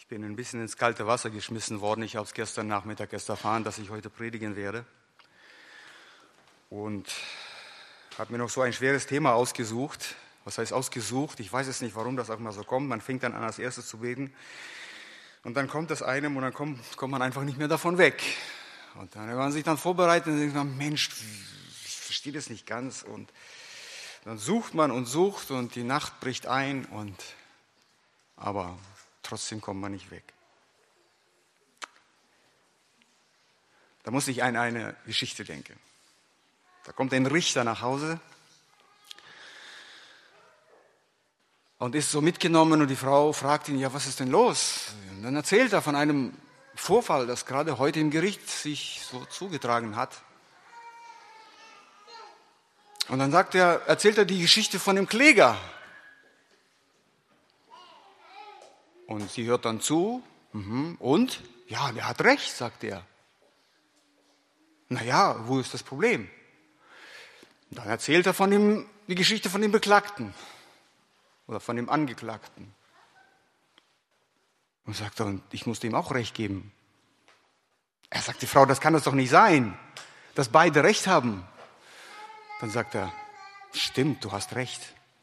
bin ein bisschen ins kalte Wasser geschmissen worden. Ich habe es gestern Nachmittag erst erfahren, dass ich heute predigen werde. Und habe mir noch so ein schweres Thema ausgesucht. Was heißt ausgesucht? Ich weiß es nicht, warum das auch mal so kommt. Man fängt dann an, als erstes zu beten. Und dann kommt das einem und dann kommt man einfach nicht mehr davon weg. Und dann, wenn man sich dann vorbereitet, dann denkt man, Mensch, ich verstehe das nicht ganz. Und dann sucht man und sucht und die Nacht bricht ein. Aber trotzdem kommt man nicht weg. Da muss ich an eine Geschichte denken. Da kommt ein Richter nach Hause und ist so mitgenommen und die Frau fragt ihn, ja, was ist denn los? Und dann erzählt er von einem Vorfall, das gerade heute im Gericht sich so zugetragen hat. Und dann erzählt er die Geschichte von dem Kläger. Und sie hört dann zu. Und? Ja, der hat recht, sagt er. Naja, wo ist das Problem? Und dann erzählt er die Geschichte von dem Beklagten oder von dem Angeklagten. Und sagt er, ich muss dem auch recht geben. Er sagt, die Frau, das kann das doch nicht sein, dass beide recht haben. Dann sagt er, stimmt, du hast recht.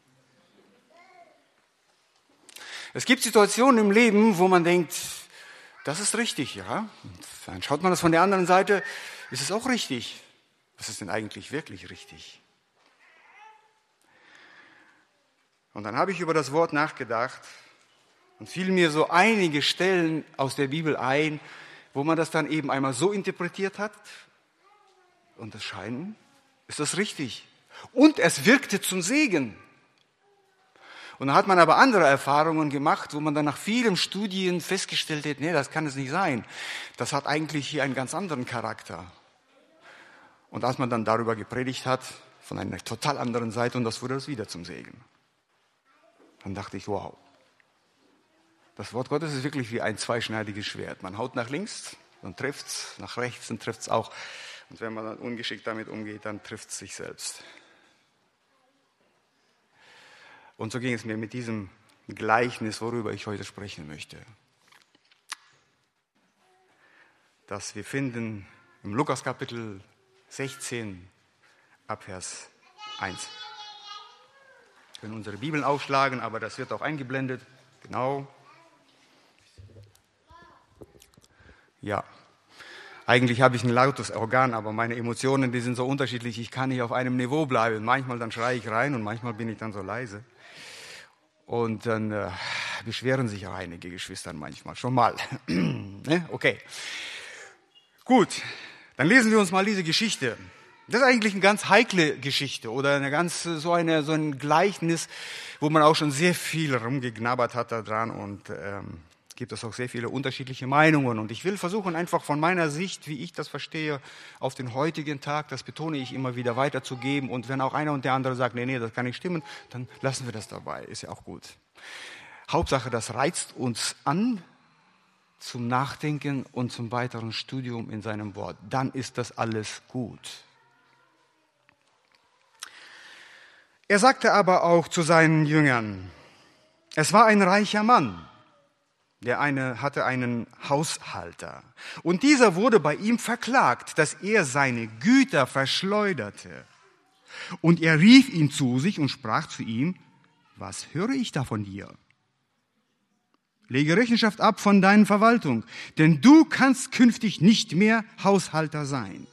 Es gibt Situationen im Leben, wo man denkt, das ist richtig, ja. Und dann schaut man das von der anderen Seite, ist es auch richtig. Was ist denn eigentlich wirklich richtig? Und dann habe ich über das Wort nachgedacht und fiel mir so einige Stellen aus der Bibel ein, wo man das dann eben einmal so interpretiert hat. Und das scheint, ist das richtig. Und es wirkte zum Segen. Und dann hat man aber andere Erfahrungen gemacht, wo man dann nach vielen Studien festgestellt hat, nee, das kann es nicht sein. Das hat eigentlich hier einen ganz anderen Charakter. Und als man dann darüber gepredigt hat, von einer total anderen Seite, und das wurde das wieder zum Segen. Dann dachte ich, wow, das Wort Gottes ist wirklich wie ein zweischneidiges Schwert. Man haut nach links, dann trifft's, nach rechts, dann trifft's auch. Und wenn man dann ungeschickt damit umgeht, dann trifft's sich selbst. Und so ging es mir mit diesem Gleichnis, worüber ich heute sprechen möchte. Das wir finden im Lukas Kapitel 16 ab Vers 1. Wir können unsere Bibeln aufschlagen, aber das wird auch eingeblendet. Genau. Ja. Eigentlich habe ich ein lautes Organ, aber meine Emotionen, die sind so unterschiedlich. Ich kann nicht auf einem Niveau bleiben. Manchmal dann schreie ich rein und manchmal bin ich dann so leise. Und dann beschweren sich auch einige Geschwister manchmal. Schon mal. Okay. Gut. Dann lesen wir uns mal diese Geschichte. Das ist eigentlich eine ganz heikle Geschichte oder so ein Gleichnis, wo man auch schon sehr viel rumgeknabbert hat daran und gibt es auch sehr viele unterschiedliche Meinungen. Und ich will versuchen, einfach von meiner Sicht, wie ich das verstehe, auf den heutigen Tag, das betone ich immer wieder, weiterzugeben. Und wenn auch einer und der andere sagt, nee, das kann nicht stimmen, dann lassen wir das dabei. Ist ja auch gut. Hauptsache, das reizt uns an zum Nachdenken und zum weiteren Studium in seinem Wort. Dann ist das alles gut. Er sagte aber auch zu seinen Jüngern, es war ein reicher Mann, hatte einen Haushalter. Und dieser wurde bei ihm verklagt, dass er seine Güter verschleuderte. Und er rief ihn zu sich und sprach zu ihm, was höre ich da von dir? Lege Rechenschaft ab von deiner Verwaltung, denn du kannst künftig nicht mehr Haushalter sein.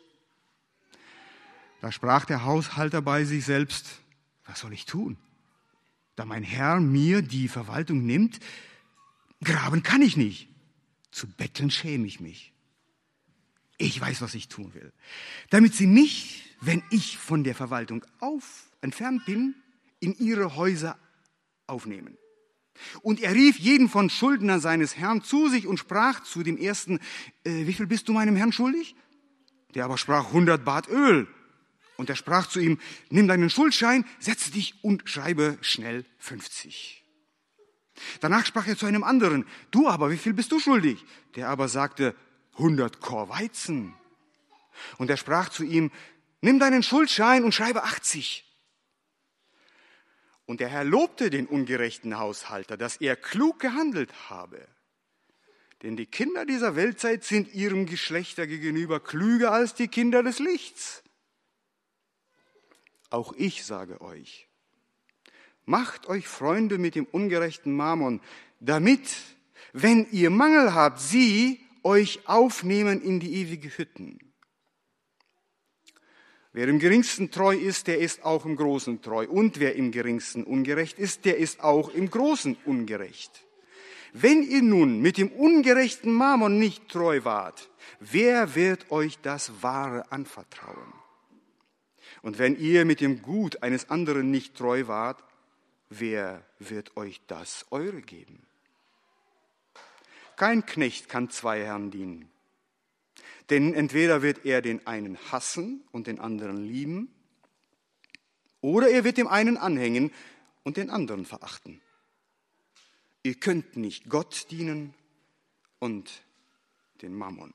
Da sprach der Haushalter bei sich selbst, was soll ich tun? Da mein Herr mir die Verwaltung nimmt, graben kann ich nicht. Zu betteln schäme ich mich. Ich weiß, was ich tun will. Damit sie mich, wenn ich von der Verwaltung entfernt bin, in ihre Häuser aufnehmen. Und er rief jeden von Schuldner seines Herrn zu sich und sprach zu dem ersten, wie viel bist du meinem Herrn schuldig? Der aber sprach 100 Bad Öl. Und er sprach zu ihm, nimm deinen Schuldschein, setze dich und schreibe schnell 50. Danach sprach er zu einem anderen, du aber, wie viel bist du schuldig? Der aber sagte, 100 Kor Weizen. Und er sprach zu ihm, nimm deinen Schuldschein und schreibe 80. Und der Herr lobte den ungerechten Haushalter, dass er klug gehandelt habe. Denn die Kinder dieser Weltzeit sind ihrem Geschlechter gegenüber klüger als die Kinder des Lichts. Auch ich sage euch, macht euch Freunde mit dem ungerechten Mammon, damit, wenn ihr Mangel habt, sie euch aufnehmen in die ewige Hütten. Wer im Geringsten treu ist, der ist auch im Großen treu. Und wer im Geringsten ungerecht ist, der ist auch im Großen ungerecht. Wenn ihr nun mit dem ungerechten Mammon nicht treu wart, wer wird euch das Wahre anvertrauen? Und wenn ihr mit dem Gut eines anderen nicht treu wart, wer wird euch das Eure geben? Kein Knecht kann zwei Herren dienen. Denn entweder wird er den einen hassen und den anderen lieben, oder er wird dem einen anhängen und den anderen verachten. Ihr könnt nicht Gott dienen und den Mammon.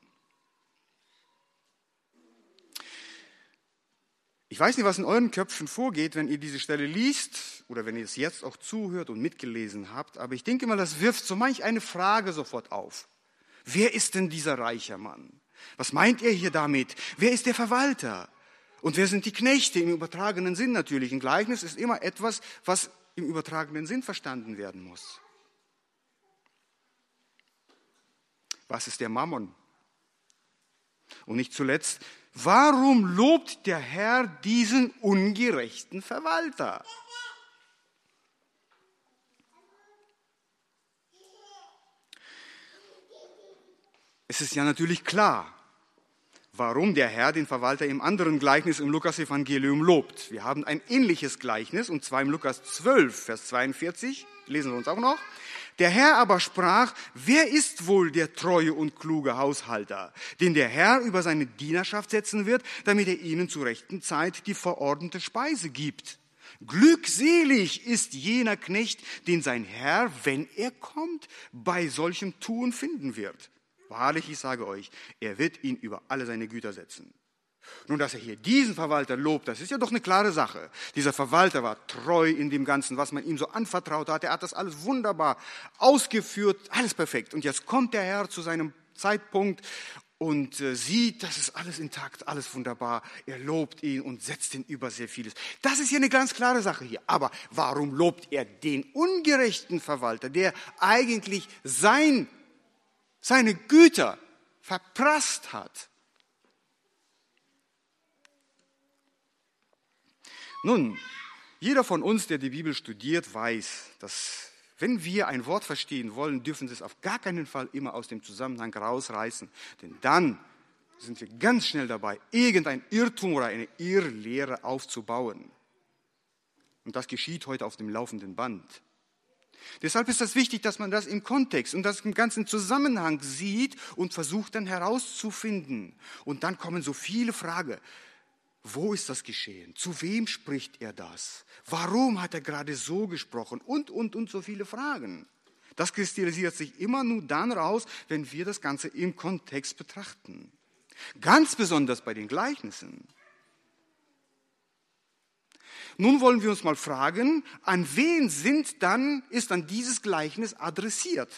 Ich weiß nicht, was in euren Köpfen vorgeht, wenn ihr diese Stelle liest oder wenn ihr es jetzt auch zuhört und mitgelesen habt, aber ich denke mal, das wirft so manch eine Frage sofort auf. Wer ist denn dieser reiche Mann? Was meint er hier damit? Wer ist der Verwalter? Und wer sind die Knechte im übertragenen Sinn natürlich? Ein Gleichnis ist immer etwas, was im übertragenen Sinn verstanden werden muss. Was ist der Mammon? Und nicht zuletzt, warum lobt der Herr diesen ungerechten Verwalter? Es ist ja natürlich klar, warum der Herr den Verwalter im anderen Gleichnis im Lukas-Evangelium lobt. Wir haben ein ähnliches Gleichnis, und zwar im Lukas 12, Vers 42, lesen wir uns auch noch. Der Herr aber sprach, wer ist wohl der treue und kluge Haushalter, den der Herr über seine Dienerschaft setzen wird, damit er ihnen zur rechten Zeit die verordnete Speise gibt? Glückselig ist jener Knecht, den sein Herr, wenn er kommt, bei solchem Tun finden wird. Wahrlich, ich sage euch, er wird ihn über alle seine Güter setzen. Nun, dass er hier diesen Verwalter lobt, das ist ja doch eine klare Sache. Dieser Verwalter war treu in dem Ganzen, was man ihm so anvertraut hat. Er hat das alles wunderbar ausgeführt, alles perfekt. Und jetzt kommt der Herr zu seinem Zeitpunkt und sieht, das ist alles intakt, alles wunderbar. Er lobt ihn und setzt ihn über sehr vieles. Das ist hier eine ganz klare Sache hier. Aber warum lobt er den ungerechten Verwalter, der eigentlich seine Güter verprasst hat? Nun, jeder von uns, der die Bibel studiert, weiß, dass wenn wir ein Wort verstehen wollen, dürfen wir es auf gar keinen Fall immer aus dem Zusammenhang rausreißen. Denn dann sind wir ganz schnell dabei, irgendein Irrtum oder eine Irrlehre aufzubauen. Und das geschieht heute auf dem laufenden Band. Deshalb ist das wichtig, dass man das im Kontext und das im ganzen Zusammenhang sieht und versucht dann herauszufinden. Und dann kommen so viele Fragen. Wo ist das geschehen? Zu wem spricht er das? Warum hat er gerade so gesprochen? Und so viele Fragen. Das kristallisiert sich immer nur dann raus, wenn wir das Ganze im Kontext betrachten. Ganz besonders bei den Gleichnissen. Nun wollen wir uns mal fragen, an wen ist dann dieses Gleichnis adressiert?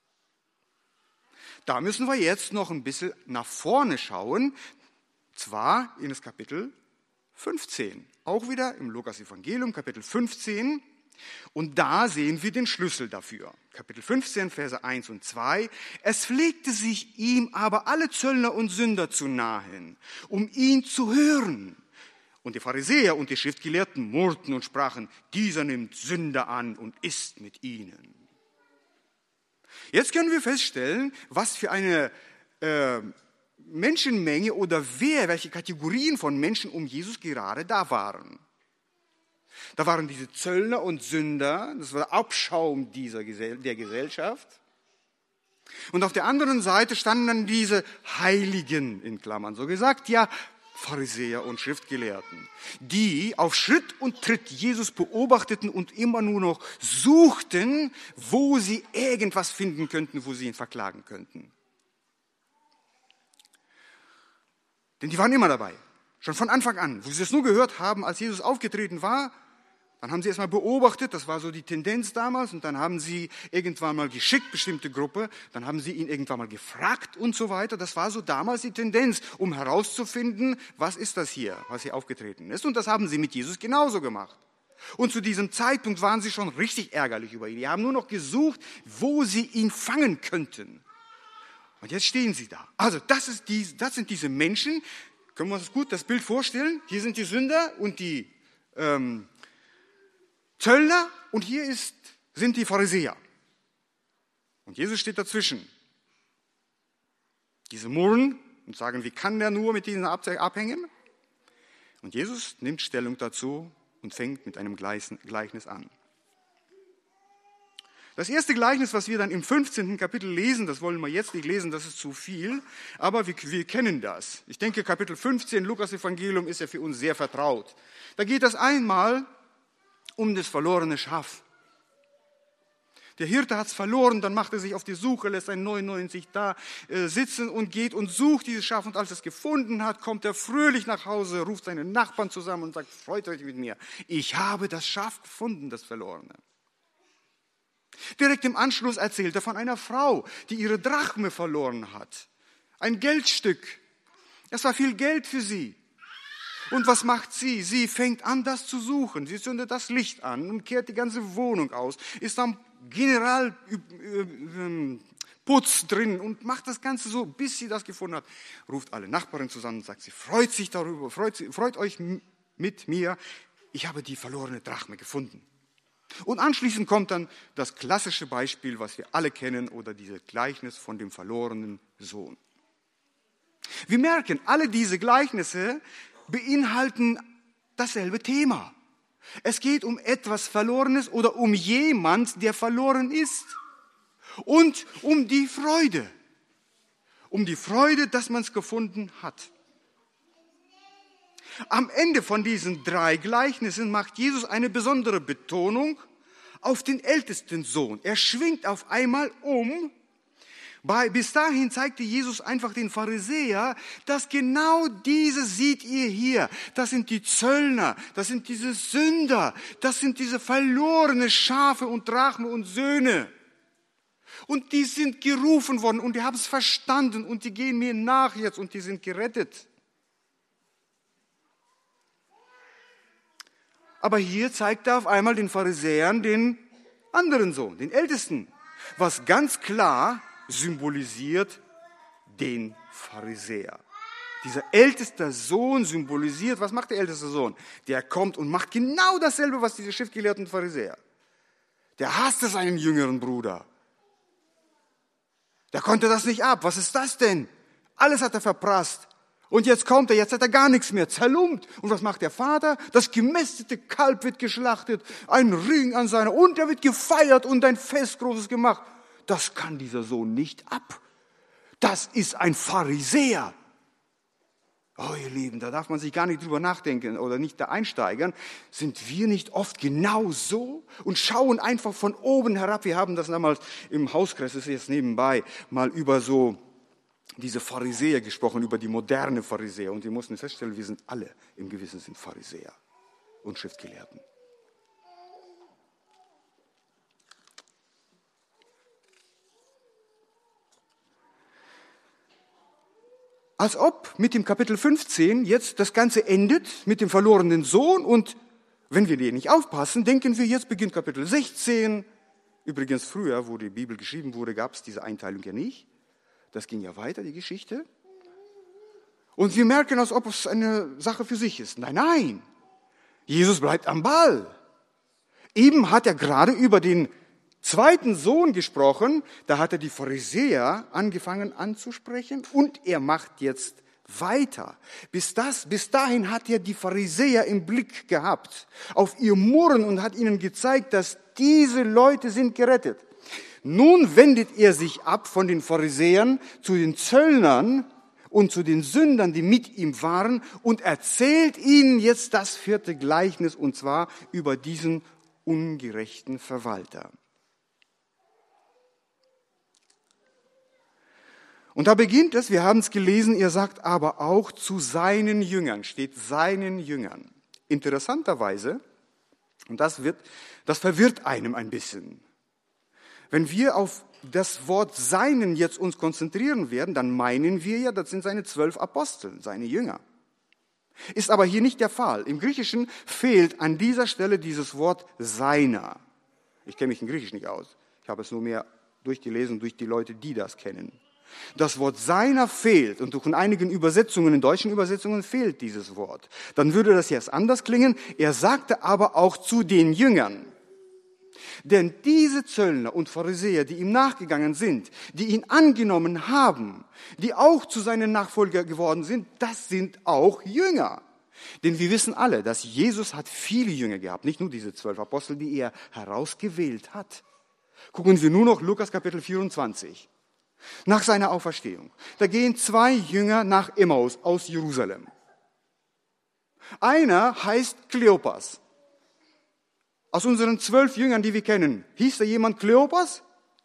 Da müssen wir jetzt noch ein bisschen nach vorne schauen, zwar in das Kapitel 15, auch wieder im Lukas-Evangelium, Kapitel 15. Und da sehen wir den Schlüssel dafür. Kapitel 15, Verse 1 und 2. Es pflegte sich ihm aber alle Zöllner und Sünder zu nahen, um ihn zu hören. Und die Pharisäer und die Schriftgelehrten murrten und sprachen, dieser nimmt Sünder an und isst mit ihnen. Jetzt können wir feststellen, was für eine Menschenmenge oder welche Kategorien von Menschen um Jesus gerade da waren. Da waren diese Zöllner und Sünder, das war der Abschaum der Gesellschaft. Und auf der anderen Seite standen dann diese Heiligen, in Klammern so gesagt, ja, Pharisäer und Schriftgelehrten, die auf Schritt und Tritt Jesus beobachteten und immer nur noch suchten, wo sie irgendwas finden könnten, wo sie ihn verklagen könnten. Denn die waren immer dabei, schon von Anfang an, wo sie es nur gehört haben, als Jesus aufgetreten war, Dann haben sie erstmal beobachtet, das war so die Tendenz damals, und dann haben sie irgendwann mal geschickt, bestimmte Gruppe, dann haben sie ihn irgendwann mal gefragt und so weiter. Das war so damals die Tendenz, um herauszufinden, was ist das hier, was hier aufgetreten ist. Und das haben sie mit Jesus genauso gemacht. Und zu diesem Zeitpunkt waren sie schon richtig ärgerlich über ihn. Die haben nur noch gesucht, wo sie ihn fangen könnten. Und jetzt stehen sie da. Also das sind diese Menschen, können wir uns gut das Bild vorstellen? Hier sind die Sünder und die Zöllner und hier sind die Pharisäer. Und Jesus steht dazwischen. Diese murren und sagen, wie kann der nur mit diesen abhängen? Und Jesus nimmt Stellung dazu und fängt mit einem Gleichnis an. Das erste Gleichnis, was wir dann im 15. Kapitel lesen, das wollen wir jetzt nicht lesen, das ist zu viel, aber wir kennen das. Ich denke, Kapitel 15, Lukas-Evangelium, ist ja für uns sehr vertraut. Da geht es einmal um das verlorene Schaf. Der Hirte hat es verloren, dann macht er sich auf die Suche, lässt ein 99 da sitzen und geht und sucht dieses Schaf. Und als er es gefunden hat, kommt er fröhlich nach Hause, ruft seine Nachbarn zusammen und sagt, freut euch mit mir. Ich habe das Schaf gefunden, das Verlorene. Direkt im Anschluss erzählt er von einer Frau, die ihre Drachme verloren hat. Ein Geldstück. Das war viel Geld für sie. Und was macht sie? Sie fängt an, das zu suchen. Sie zündet das Licht an und kehrt die ganze Wohnung aus, ist am Generalputz drin und macht das Ganze so, bis sie das gefunden hat. Ruft alle Nachbarn zusammen und sagt, sie freut sich darüber, freut euch mit mir, ich habe die verlorene Drachme gefunden. Und anschließend kommt dann das klassische Beispiel, was wir alle kennen, oder dieses Gleichnis von dem verlorenen Sohn. Wir merken, alle diese Gleichnisse beinhalten dasselbe Thema. Es geht um etwas Verlorenes oder um jemand, der verloren ist. Und um die Freude. Um die Freude, dass man es gefunden hat. Am Ende von diesen 3 Gleichnissen macht Jesus eine besondere Betonung auf den ältesten Sohn. Er schwingt auf einmal um. Bis dahin zeigte Jesus einfach den Pharisäer, dass genau diese seht ihr hier. Das sind die Zöllner, das sind diese Sünder, das sind diese verlorene Schafe und Drachmen und Söhne. Und die sind gerufen worden und die haben es verstanden und die gehen mir nach jetzt und die sind gerettet. Aber hier zeigt er auf einmal den Pharisäern den anderen Sohn, den Ältesten, was ganz klar symbolisiert den Pharisäer. Dieser älteste Sohn symbolisiert, was macht der älteste Sohn? Der kommt und macht genau dasselbe, was diese schriftgelehrten Pharisäer. Der hasste seinen jüngeren Bruder. Der konnte das nicht ab. Was ist das denn? Alles hat er verprasst. Und jetzt kommt er, jetzt hat er gar nichts mehr, zerlumpt. Und was macht der Vater? Das gemästete Kalb wird geschlachtet, ein Ring an seiner, und er wird gefeiert und ein Fest Großes gemacht. Das kann dieser Sohn nicht ab. Das ist ein Pharisäer. Oh, ihr Lieben, da darf man sich gar nicht drüber nachdenken oder nicht da einsteigern. Sind wir nicht oft genau so und schauen einfach von oben herab? Wir haben das damals im Hauskreis, das ist jetzt nebenbei, mal über so diese Pharisäer gesprochen, über die moderne Pharisäer. Und wir mussten feststellen, wir sind alle im Gewissen sind Pharisäer und Schriftgelehrten. Als ob mit dem Kapitel 15 jetzt das Ganze endet mit dem verlorenen Sohn und wenn wir hier nicht aufpassen, denken wir, jetzt beginnt Kapitel 16. Übrigens früher, wo die Bibel geschrieben wurde, gab es diese Einteilung ja nicht. Das ging ja weiter, die Geschichte. Und wir merken, als ob es eine Sache für sich ist. Nein, nein, Jesus bleibt am Ball. Eben hat er gerade über den zweiten Sohn gesprochen, da hat er die Pharisäer angefangen anzusprechen und er macht jetzt weiter. Bis dahin hat er die Pharisäer im Blick gehabt, auf ihr Murren und hat ihnen gezeigt, dass diese Leute sind gerettet. Nun wendet er sich ab von den Pharisäern zu den Zöllnern und zu den Sündern, die mit ihm waren, und erzählt ihnen jetzt das 4. Gleichnis, und zwar über diesen ungerechten Verwalter. Und da beginnt es, wir haben es gelesen, er sagt aber auch zu seinen Jüngern, steht seinen Jüngern. Interessanterweise Und das verwirrt einem ein bisschen. Wenn wir auf das Wort seinen jetzt uns konzentrieren werden, dann meinen wir ja, das sind seine 12 Apostel, seine Jünger. Ist aber hier nicht der Fall. Im Griechischen fehlt an dieser Stelle dieses Wort seiner. Ich kenne mich in Griechisch nicht aus. Ich habe es nur mehr durchgelesen durch die Leute, die das kennen. Das Wort seiner fehlt und in einigen Übersetzungen, in deutschen Übersetzungen fehlt dieses Wort. Dann würde das jetzt anders klingen. Er sagte aber auch zu den Jüngern. Denn diese Zöllner und Pharisäer, die ihm nachgegangen sind, die ihn angenommen haben, die auch zu seinen Nachfolgern geworden sind, das sind auch Jünger. Denn wir wissen alle, dass Jesus hat viele Jünger gehabt, nicht nur diese 12 Apostel, die er herausgewählt hat. Gucken wir nur noch Lukas Kapitel 24. Nach seiner Auferstehung. Da gehen 2 Jünger nach Emmaus aus Jerusalem. Einer heißt Kleopas. Aus unseren 12 Jüngern, die wir kennen, hieß da jemand Kleopas?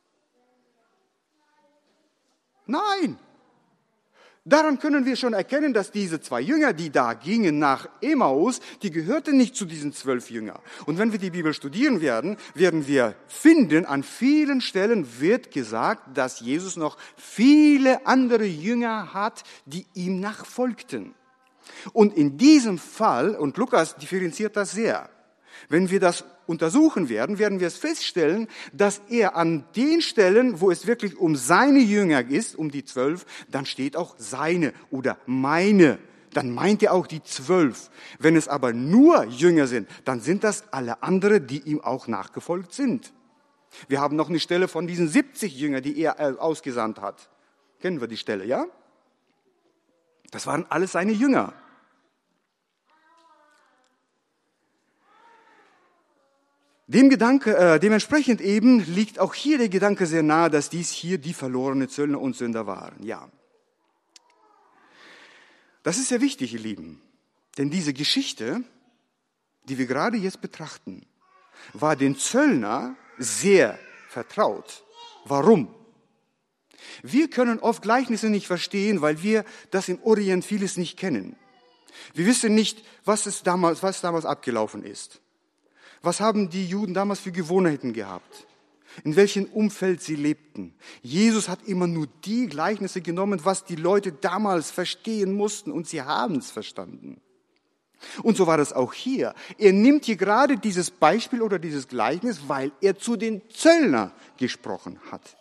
Nein. Daran können wir schon erkennen, dass diese 2 Jünger, die da gingen nach Emmaus, die gehörten nicht zu diesen 12 Jüngern. Und wenn wir die Bibel studieren werden, werden wir finden, an vielen Stellen wird gesagt, dass Jesus noch viele andere Jünger hat, die ihm nachfolgten. Und in diesem Fall, und Lukas differenziert das sehr, wenn wir das untersuchen werden, werden wir es feststellen, dass er an den Stellen, wo es wirklich um seine Jünger ist, um die 12, dann steht auch seine oder meine. Dann meint er auch die 12. Wenn es aber nur Jünger sind, dann sind das alle anderen, die ihm auch nachgefolgt sind. Wir haben noch eine Stelle von diesen 70 Jüngern, die er ausgesandt hat. Kennen wir die Stelle, ja? Das waren alles seine Jünger. Dementsprechend eben liegt auch hier der Gedanke sehr nahe, dass dies hier die verlorenen Zöllner und Sünder waren. Ja. Das ist sehr wichtig, ihr Lieben. Denn diese Geschichte, die wir gerade jetzt betrachten, war den Zöllner sehr vertraut. Warum? Wir können oft Gleichnisse nicht verstehen, weil wir das im Orient vieles nicht kennen. Wir wissen nicht, was damals abgelaufen ist. Was haben die Juden damals für Gewohnheiten gehabt? In welchem Umfeld sie lebten? Jesus hat immer nur die Gleichnisse genommen, was die Leute damals verstehen mussten, und sie haben es verstanden. Und so war das auch hier. Er nimmt hier gerade dieses Beispiel oder dieses Gleichnis, weil er zu den Zöllnern gesprochen hat.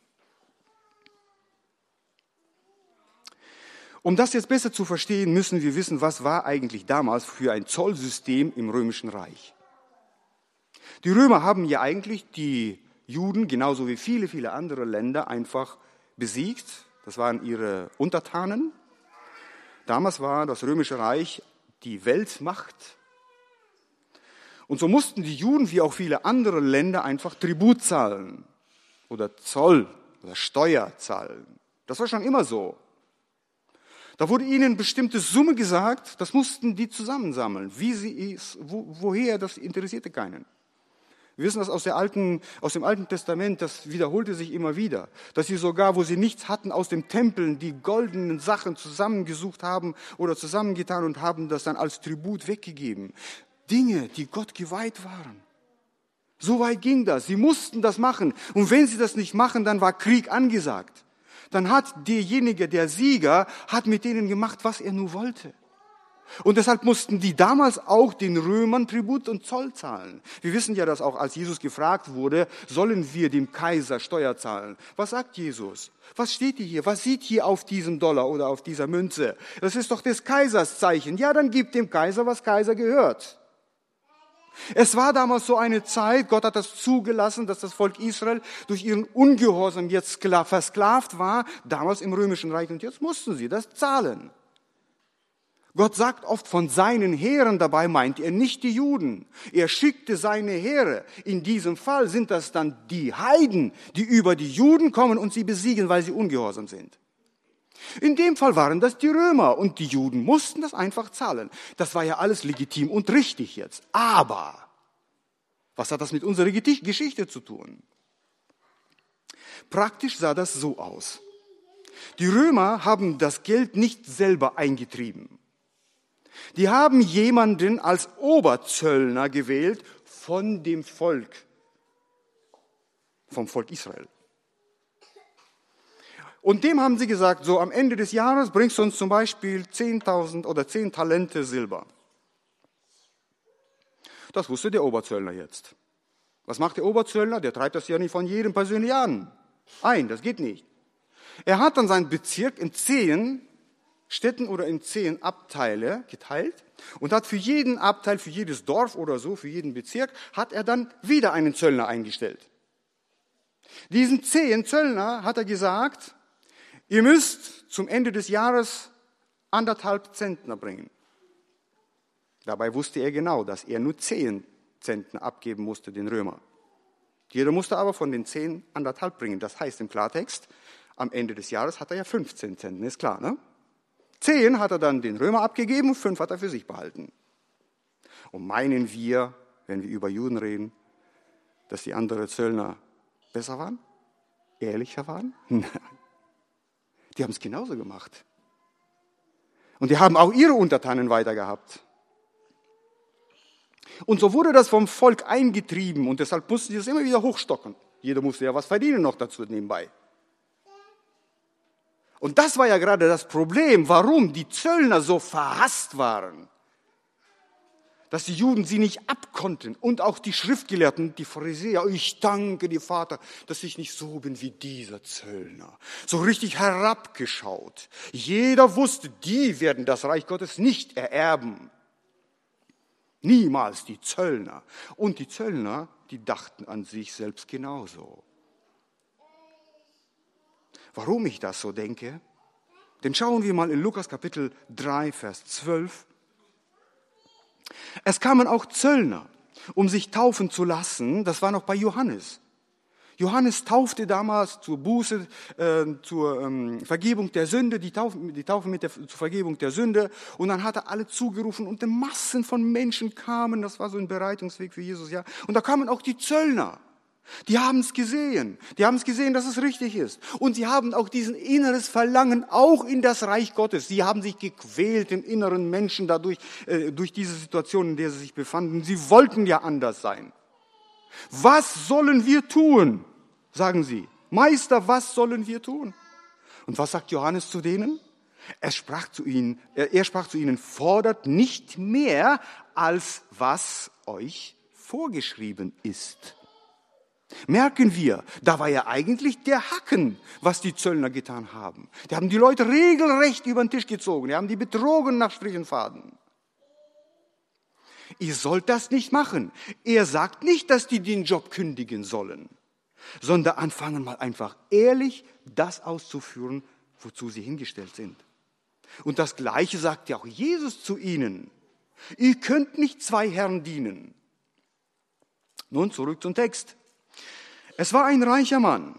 Um das jetzt besser zu verstehen, müssen wir wissen, was war eigentlich damals für ein Zollsystem im Römischen Reich. Die Römer haben ja eigentlich die Juden, genauso wie viele, viele andere Länder, einfach besiegt. Das waren ihre Untertanen. Damals war das Römische Reich die Weltmacht. Und so mussten die Juden, wie auch viele andere Länder, einfach Tribut zahlen oder Zoll oder Steuer zahlen. Das war schon immer so. Da wurde ihnen eine bestimmte Summe gesagt, das mussten die zusammensammeln. Woher, das interessierte keinen. Wir wissen das aus dem Alten Testament, das wiederholte sich immer wieder, dass sie sogar, wo sie nichts hatten, aus dem Tempel die goldenen Sachen zusammengesucht haben oder zusammengetan und haben das dann als Tribut weggegeben. Dinge, die Gott geweiht waren. So weit ging das. Sie mussten das machen. Und wenn sie das nicht machen, dann war Krieg angesagt. Dann hat derjenige, der Sieger, hat mit denen gemacht, was er nur wollte. Und deshalb mussten die damals auch den Römern Tribut und Zoll zahlen. Wir wissen ja, dass auch als Jesus gefragt wurde, sollen wir dem Kaiser Steuer zahlen? Was sagt Jesus? Was steht hier? Was sieht hier auf diesem Dollar oder auf dieser Münze? Das ist doch des Kaisers Zeichen. Ja, dann gib dem Kaiser, was Kaiser gehört. Es war damals so eine Zeit, Gott hat das zugelassen, dass das Volk Israel durch ihren Ungehorsam jetzt versklavt war, damals im Römischen Reich. Und jetzt mussten sie das zahlen. Gott sagt oft von seinen Heeren, dabei meint er nicht die Juden. Er schickte seine Heere. In diesem Fall sind das dann die Heiden, die über die Juden kommen und sie besiegen, weil sie ungehorsam sind. In dem Fall waren das die Römer und die Juden mussten das einfach zahlen. Das war ja alles legitim und richtig jetzt. Aber was hat das mit unserer Geschichte zu tun? Praktisch sah das so aus. Die Römer haben das Geld nicht selber eingetrieben. Die haben jemanden als Oberzöllner gewählt von dem Volk, vom Volk Israel. Und dem haben sie gesagt, so am Ende des Jahres bringst du uns zum Beispiel 10.000 oder 10 Talente Silber. Das wusste der Oberzöllner jetzt. Was macht der Oberzöllner? Der treibt das ja nicht von jedem persönlich ein. Das geht nicht. Er hat dann seinen Bezirk in 10 Städten oder in 10 Abteile geteilt und hat für jeden Abteil, für jedes Dorf oder so, für jeden Bezirk, hat er dann wieder einen Zöllner eingestellt. Diesen 10 Zöllner hat er gesagt, ihr müsst zum Ende des Jahres 1,5 Zentner bringen. Dabei wusste er genau, dass er nur 10 Zentner abgeben musste, den Römer. Jeder musste aber von den 10 1,5 bringen. Das heißt im Klartext, am Ende des Jahres hat er ja 15 Zentner, ist klar, ne? 10 hat er dann den Römer abgegeben und 5 hat er für sich behalten. Und meinen wir, wenn wir über Juden reden, dass die anderen Zöllner besser waren? Ehrlicher waren? Nein. Die haben es genauso gemacht. Und die haben auch ihre Untertanen weitergehabt. Und so wurde das vom Volk eingetrieben und deshalb mussten sie es immer wieder hochstocken. Jeder musste ja was verdienen noch dazu nebenbei. Und das war ja gerade das Problem, warum die Zöllner so verhasst waren. Dass die Juden sie nicht abkonnten und auch die Schriftgelehrten, die Pharisäer. Ich danke dir, Vater, dass ich nicht so bin wie dieser Zöllner. So richtig herabgeschaut. Jeder wusste, die werden das Reich Gottes nicht ererben. Niemals die Zöllner. Und die Zöllner, die dachten an sich selbst genauso. Warum ich das so denke? Denn schauen wir mal in Lukas Kapitel 3, Vers 12. Es kamen auch Zöllner, um sich taufen zu lassen. Das war noch bei Johannes. Johannes taufte damals zur Buße, zur Vergebung der Sünde, die Taufe zur Vergebung der Sünde. Und dann hat er alle zugerufen und Massen von Menschen kamen. Das war so ein Bereitungsweg für Jesus, ja. Und da kamen auch die Zöllner. Die haben es gesehen. Die haben es gesehen, dass es richtig ist. Und sie haben auch diesen inneres Verlangen auch in das Reich Gottes. Sie haben sich gequält im inneren Menschen dadurch, durch diese Situation, in der sie sich befanden. Sie wollten ja anders sein. Was sollen wir tun? Sagen sie. Meister, was sollen wir tun? Und was sagt Johannes zu denen? Er sprach zu ihnen, fordert nicht mehr, als was euch vorgeschrieben ist. Merken wir, da war ja eigentlich der Hacken, was die Zöllner getan haben. Die haben die Leute regelrecht über den Tisch gezogen. Die haben die betrogen nach Strich und Faden. Ihr sollt das nicht machen. Er sagt nicht, dass die den Job kündigen sollen, sondern anfangen mal einfach ehrlich das auszuführen, wozu sie hingestellt sind. Und das Gleiche sagt ja auch Jesus zu ihnen. Ihr könnt nicht 2 Herren dienen. Nun zurück zum Text. Es war ein reicher Mann,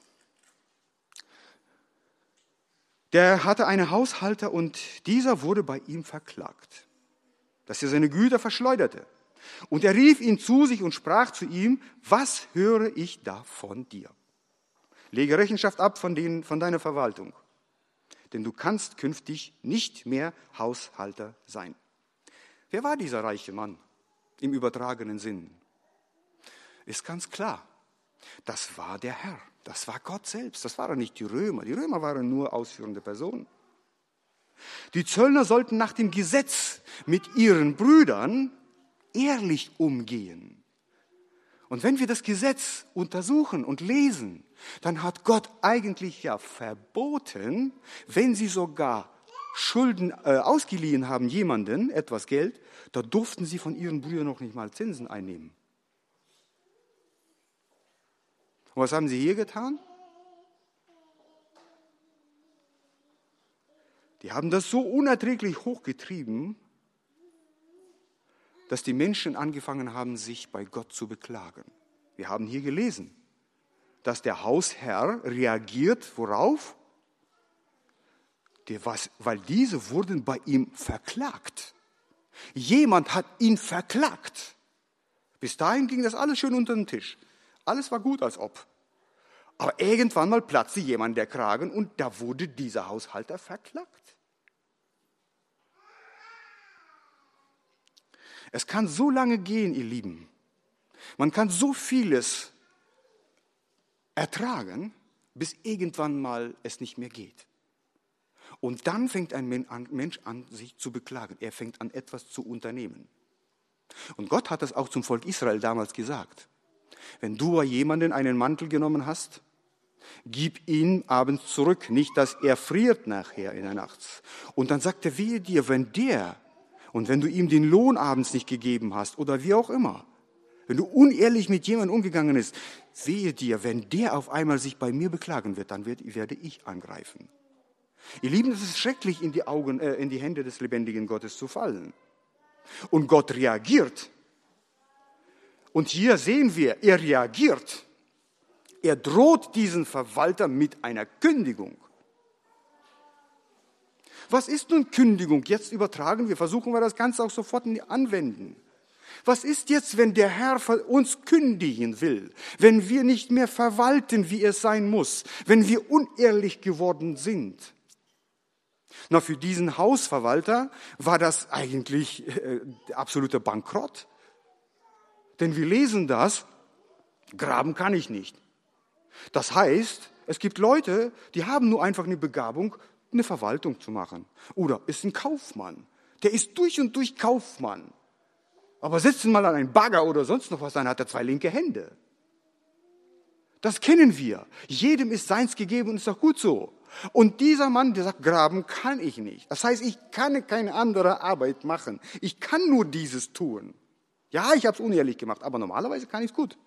der hatte einen Haushalter und dieser wurde bei ihm verklagt, dass er seine Güter verschleuderte. Und er rief ihn zu sich und sprach zu ihm, was höre ich da von dir? Lege Rechenschaft ab von deiner Verwaltung, denn du kannst künftig nicht mehr Haushalter sein. Wer war dieser reiche Mann im übertragenen Sinn? Ist ganz klar. Das war der Herr, das war Gott selbst, das waren nicht die Römer. Die Römer waren nur ausführende Personen. Die Zöllner sollten nach dem Gesetz mit ihren Brüdern ehrlich umgehen. Und wenn wir das Gesetz untersuchen und lesen, dann hat Gott eigentlich ja verboten, wenn sie sogar Schulden ausgeliehen haben, jemanden, etwas Geld, da durften sie von ihren Brüdern noch nicht mal Zinsen einnehmen. Und was haben sie hier getan? Die haben das so unerträglich hochgetrieben, dass die Menschen angefangen haben, sich bei Gott zu beklagen. Wir haben hier gelesen, dass der Hausherr reagiert, worauf? Weil diese wurden bei ihm verklagt. Jemand hat ihn verklagt. Bis dahin ging das alles schön unter den Tisch. Alles war gut, als ob. Aber irgendwann mal platzte jemand der Kragen und da wurde dieser Haushalter verklagt. Es kann so lange gehen, ihr Lieben, Man kann so vieles ertragen, bis irgendwann mal es nicht mehr geht. Und dann fängt ein Mensch an, sich zu beklagen. Er fängt an, etwas zu unternehmen. Und Gott hat das auch zum Volk Israel damals gesagt. Wenn du bei jemandem einen Mantel genommen hast, gib ihn abends zurück, nicht, dass er friert nachher in der Nacht. Und dann sagt er, wehe dir, wenn du ihm den Lohn abends nicht gegeben hast oder wie auch immer, wenn du unehrlich mit jemandem umgegangen bist, wehe dir, wenn der auf einmal sich bei mir beklagen wird, dann werde ich angreifen. Ihr Lieben, es ist schrecklich, in die Hände des lebendigen Gottes zu fallen. Und Gott reagiert. Und hier sehen wir, er reagiert. Er droht diesen Verwalter mit einer Kündigung. Was ist nun Kündigung? Jetzt übertragen wir, versuchen wir das Ganze auch sofort anwenden. Was ist jetzt, wenn der Herr uns kündigen will? Wenn wir nicht mehr verwalten, wie es sein muss? Wenn wir unehrlich geworden sind? Na, für diesen Hausverwalter war das eigentlich absoluter Bankrott. Denn wir lesen das, graben kann ich nicht. Das heißt, es gibt Leute, die haben nur einfach eine Begabung, eine Verwaltung zu machen. Oder ist ein Kaufmann. Der ist durch und durch Kaufmann. Aber setzt ihn mal an einen Bagger oder sonst noch was, dann hat er 2 linke Hände. Das kennen wir. Jedem ist seins gegeben und ist doch gut so. Und dieser Mann, der sagt, graben kann ich nicht. Das heißt, ich kann keine andere Arbeit machen. Ich kann nur dieses tun. Ja, ich habe es unehrlich gemacht, aber normalerweise kann ich es gut.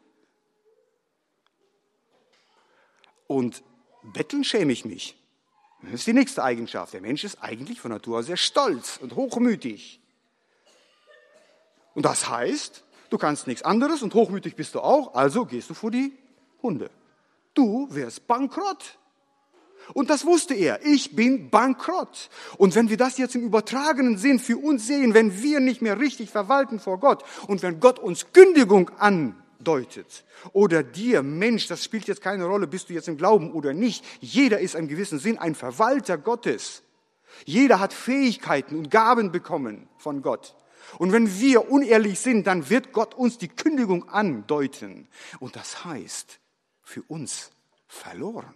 Und betteln schäme ich mich. Das ist die nächste Eigenschaft. Der Mensch ist eigentlich von Natur aus sehr stolz und hochmütig. Und das heißt, du kannst nichts anderes und hochmütig bist du auch, also gehst du vor die Hunde. Du wirst bankrott. Und das wusste er. Ich bin bankrott. Und wenn wir das jetzt im übertragenen Sinn für uns sehen, wenn wir nicht mehr richtig verwalten vor Gott und wenn Gott uns Kündigung andeutet oder dir, Mensch, das spielt jetzt keine Rolle, bist du jetzt im Glauben oder nicht. Jeder ist im gewissen Sinn ein Verwalter Gottes. Jeder hat Fähigkeiten und Gaben bekommen von Gott. Und wenn wir unehrlich sind, dann wird Gott uns die Kündigung andeuten. Und das heißt, für uns verloren.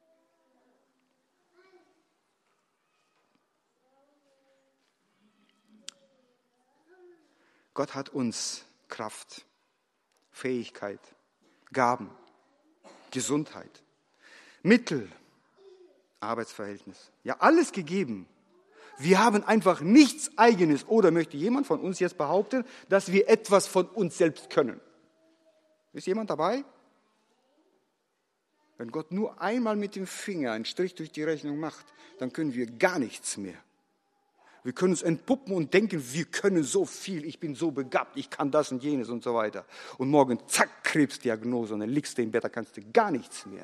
Gott hat uns Kraft, Fähigkeit, Gaben, Gesundheit, Mittel, Arbeitsverhältnis, ja alles gegeben. Wir haben einfach nichts Eigenes. Oder möchte jemand von uns jetzt behaupten, dass wir etwas von uns selbst können? Ist jemand dabei? Wenn Gott nur einmal mit dem Finger einen Strich durch die Rechnung macht, dann können wir gar nichts mehr. Wir können uns entpuppen und denken, wir können so viel, ich bin so begabt, ich kann das und jenes und so weiter. Und morgen, zack, Krebsdiagnose und dann liegst du im Bett, da kannst du gar nichts mehr.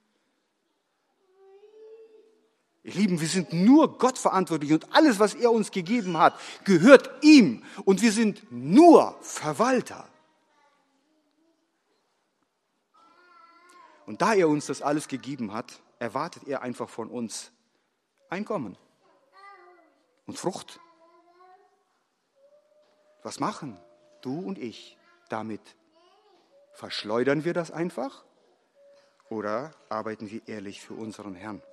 Ihr Lieben, wir sind nur Gott verantwortlich und alles, was er uns gegeben hat, gehört ihm. Und wir sind nur Verwalter. Und da er uns das alles gegeben hat, erwartet er einfach von uns Einkommen und Frucht. Was machen du und ich damit? Verschleudern wir das einfach oder arbeiten wir ehrlich für unseren Herrn?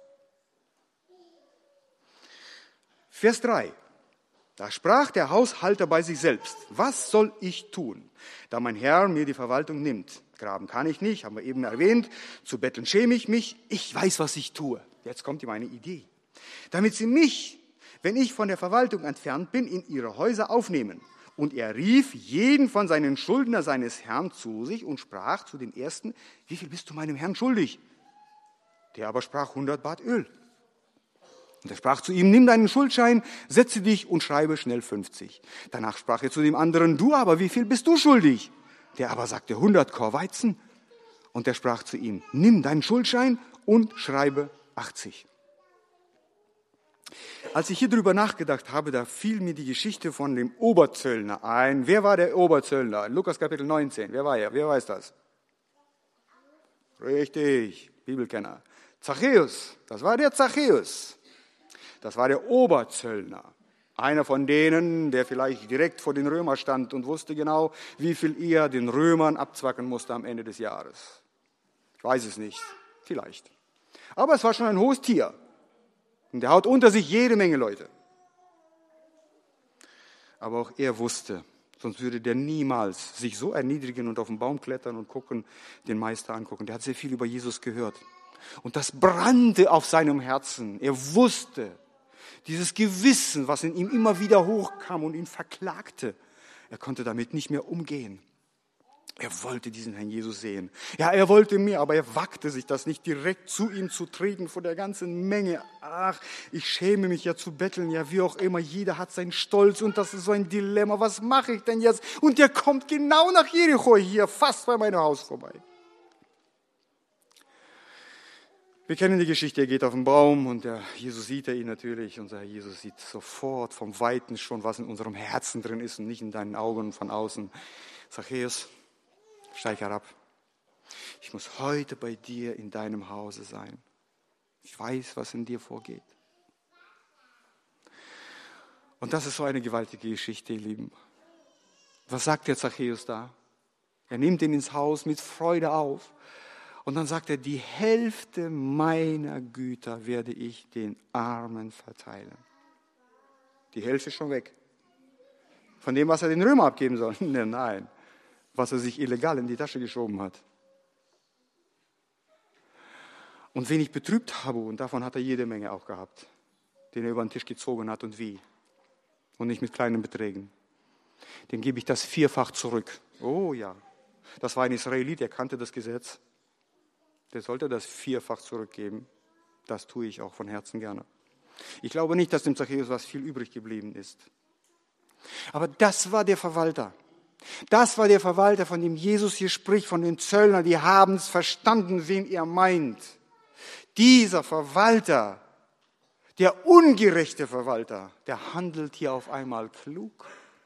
Vers 3. Da sprach der Haushalter bei sich selbst: Was soll ich tun, da mein Herr mir die Verwaltung nimmt? Graben kann ich nicht, haben wir eben erwähnt. Zu betteln schäme ich mich. Ich weiß, was ich tue. Jetzt kommt ihm eine Idee. Damit sie mich, wenn ich von der Verwaltung entfernt bin, in ihre Häuser aufnehmen. Und er rief jeden von seinen Schuldner seines Herrn zu sich und sprach zu dem ersten: Wie viel bist du meinem Herrn schuldig? Der aber sprach: 100 Bad Öl. Und er sprach zu ihm: Nimm deinen Schuldschein, setze dich und schreibe schnell 50. Danach sprach er zu dem anderen: Du aber, wie viel bist du schuldig? Der aber sagte: 100 Kor Weizen. Und er sprach zu ihm: Nimm deinen Schuldschein und schreibe 80. Als ich hier drüber nachgedacht habe, da fiel mir die Geschichte von dem Oberzöllner ein. Wer war der Oberzöllner? In Lukas Kapitel 19. Wer war er? Wer weiß das? Richtig, Bibelkenner. Zachäus, das war der Zachäus. Das war der Oberzöllner. Einer von denen, der vielleicht direkt vor den Römern stand und wusste genau, wie viel er den Römern abzwacken musste am Ende des Jahres. Ich weiß es nicht, vielleicht. Aber es war schon ein hohes Tier. Und der haut unter sich jede Menge Leute. Aber auch er wusste, sonst würde der niemals sich so erniedrigen und auf den Baum klettern und den Meister angucken. Der hat sehr viel über Jesus gehört. Und das brannte auf seinem Herzen. Er wusste, dieses Gewissen, was in ihm immer wieder hochkam und ihn verklagte, er konnte damit nicht mehr umgehen. Er wollte diesen Herrn Jesus sehen. Ja, er wollte mehr, aber er wagte sich das nicht, direkt zu ihm zu treten vor der ganzen Menge. Ach, ich schäme mich ja zu betteln, ja, wie auch immer. Jeder hat seinen Stolz und das ist so ein Dilemma. Was mache ich denn jetzt? Und der kommt genau nach Jericho hier, fast bei meinem Haus vorbei. Wir kennen die Geschichte, er geht auf den Baum und der Jesus sieht ihn natürlich. Unser Jesus sieht sofort vom Weiten schon, was in unserem Herzen drin ist und nicht in deinen Augen von außen. Zachäus, steig herab. Ich muss heute bei dir in deinem Hause sein. Ich weiß, was in dir vorgeht. Und das ist so eine gewaltige Geschichte, ihr Lieben. Was sagt der Zachäus da? Er nimmt ihn ins Haus mit Freude auf. Und dann sagt er, die Hälfte meiner Güter werde ich den Armen verteilen. Die Hälfte ist schon weg. Von dem, was er den Römer abgeben soll. Nein, was er sich illegal in die Tasche geschoben hat. Und wen ich betrübt habe, und davon hat er jede Menge auch gehabt, den er über den Tisch gezogen hat und wie. Und nicht mit kleinen Beträgen. Dem gebe ich das vierfach zurück. Oh ja, das war ein Israelit, der kannte das Gesetz. Der sollte das vierfach zurückgeben. Das tue ich auch von Herzen gerne. Ich glaube nicht, dass dem Zachäus was viel übrig geblieben ist. Aber das war der Verwalter. Das war der Verwalter, von dem Jesus hier spricht, von den Zöllnern. Die haben es verstanden, wen er meint. Dieser Verwalter, der ungerechte Verwalter, der handelt hier auf einmal klug.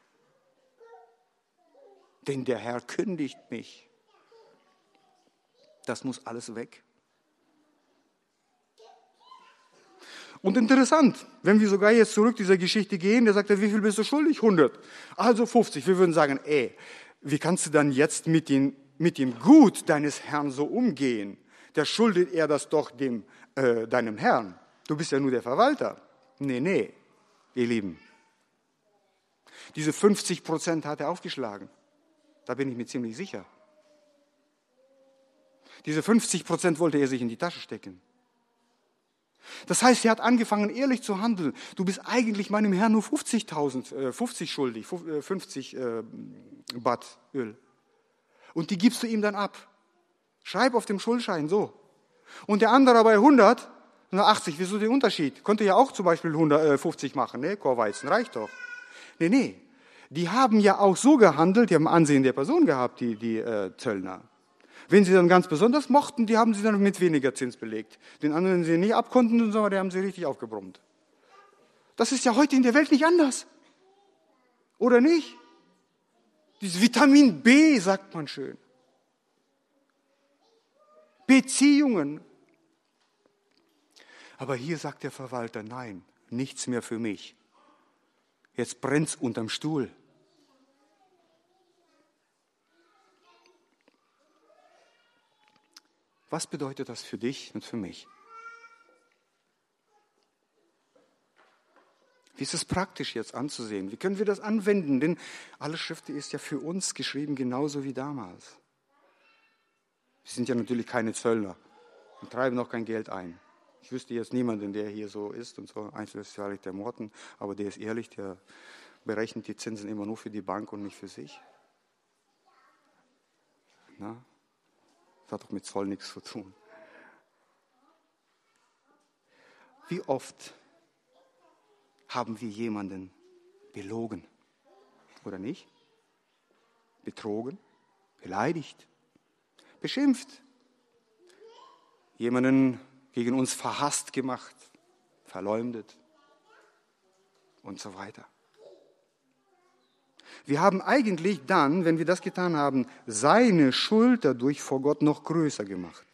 Denn der Herr kündigt mich. Das muss alles weg. Und interessant, wenn wir sogar jetzt zurück dieser Geschichte gehen, der sagt, wie viel bist du schuldig? 100. Also 50. Wir würden sagen, wie kannst du dann jetzt mit dem Gut deines Herrn so umgehen? Da schuldet er das doch deinem Herrn. Du bist ja nur der Verwalter. Nee, ihr Lieben. Diese 50% hat er aufgeschlagen. Da bin ich mir ziemlich sicher. Diese 50% wollte er sich in die Tasche stecken. Das heißt, er hat angefangen, ehrlich zu handeln. Du bist eigentlich meinem Herrn nur 50 schuldig, 50 Baht Öl. Und die gibst du ihm dann ab. Schreib auf dem Schuldschein so. Und der andere bei 100, 80, wieso der Unterschied? Konnte ja auch zum Beispiel 150 machen, ne? Korweizen, reicht doch. Nee. Die haben ja auch so gehandelt, die haben Ansehen der Person gehabt, die Zöllner. Wenn sie dann ganz besonders mochten, die haben sie dann mit weniger Zins belegt. Den anderen, die sie nicht abkonnten, sondern die haben sie richtig aufgebrummt. Das ist ja heute in der Welt nicht anders. Oder nicht? Dieses Vitamin B, sagt man schön. Beziehungen. Aber hier sagt der Verwalter, nein, nichts mehr für mich. Jetzt brennt's unterm Stuhl. Was bedeutet das für dich und für mich? Wie ist es praktisch jetzt anzusehen? Wie können wir das anwenden? Denn alle Schrift ist ja für uns geschrieben, genauso wie damals. Wir sind ja natürlich keine Zöllner und treiben auch kein Geld ein. Ich wüsste jetzt niemanden, der hier so ist und so. Einzeln ist vielleicht der Morten, aber der ist ehrlich, der berechnet die Zinsen immer nur für die Bank und nicht für sich. Na? Das hat doch mit Zoll nichts zu tun. Wie oft haben wir jemanden belogen? Oder nicht? Betrogen? Beleidigt? Beschimpft? Jemanden gegen uns verhasst gemacht? Verleumdet? Und so weiter. Wir haben eigentlich dann, wenn wir das getan haben, seine Schuld dadurch vor Gott noch größer gemacht.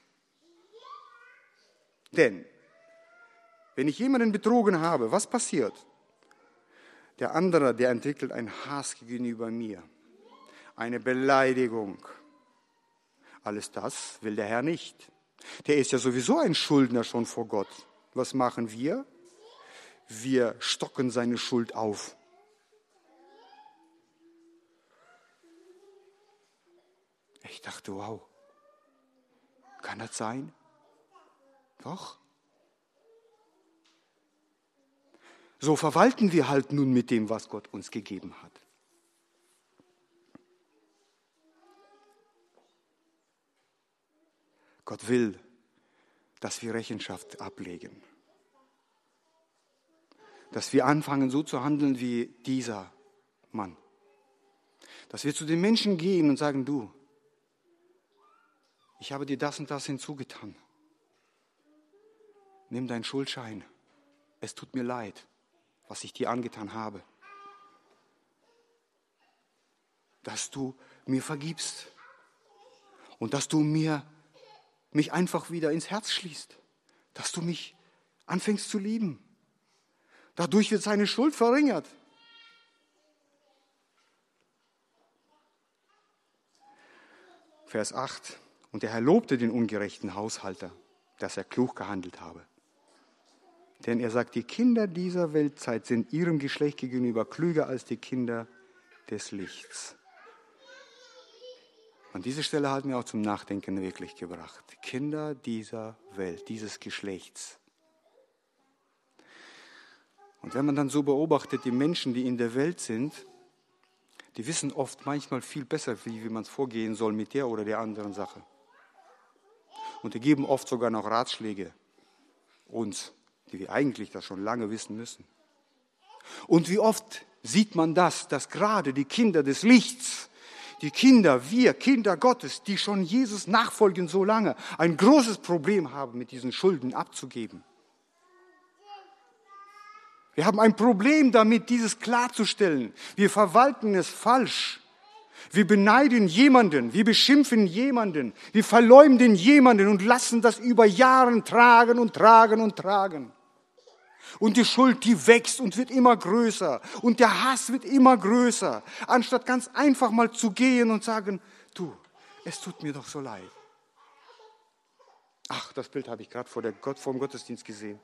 Denn, wenn ich jemanden betrogen habe, was passiert? Der andere, der entwickelt einen Hass gegenüber mir, eine Beleidigung. Alles das will der Herr nicht. Der ist ja sowieso ein Schuldner schon vor Gott. Was machen wir? Wir stocken seine Schuld auf. Ich dachte, wow, kann das sein? Doch. So verwalten wir halt nun mit dem, was Gott uns gegeben hat. Gott will, dass wir Rechenschaft ablegen. Dass wir anfangen, so zu handeln wie dieser Mann. Dass wir zu den Menschen gehen und sagen, du, ich habe dir das und das hinzugetan. Nimm deinen Schuldschein. Es tut mir leid, was ich dir angetan habe. Dass du mir vergibst und dass du mich einfach wieder ins Herz schließt. Dass du mich anfängst zu lieben. Dadurch wird seine Schuld verringert. Vers 8. Und der Herr lobte den ungerechten Haushalter, dass er klug gehandelt habe. Denn er sagt, die Kinder dieser Weltzeit sind ihrem Geschlecht gegenüber klüger als die Kinder des Lichts. Und diese Stelle hat mir auch zum Nachdenken wirklich gebracht. Kinder dieser Welt, dieses Geschlechts. Und wenn man dann so beobachtet, die Menschen, die in der Welt sind, die wissen oft manchmal viel besser, wie man vorgehen soll mit der oder der anderen Sache. Und die geben oft sogar noch Ratschläge uns, die wir eigentlich das schon lange wissen müssen. Und wie oft sieht man das, dass gerade die Kinder des Lichts, die Kinder, wir Kinder Gottes, die schon Jesus nachfolgen so lange, ein großes Problem haben, mit diesen Schulden abzugeben. Wir haben ein Problem damit, dieses klarzustellen. Wir verwalten es falsch. Wir beneiden jemanden, wir beschimpfen jemanden, wir verleumden jemanden und lassen das über Jahre tragen und tragen und tragen. Und die Schuld, die wächst und wird immer größer. Und der Hass wird immer größer. Anstatt ganz einfach mal zu gehen und sagen, du, es tut mir doch so leid. Ach, das Bild habe ich gerade vor dem Gottesdienst gesehen.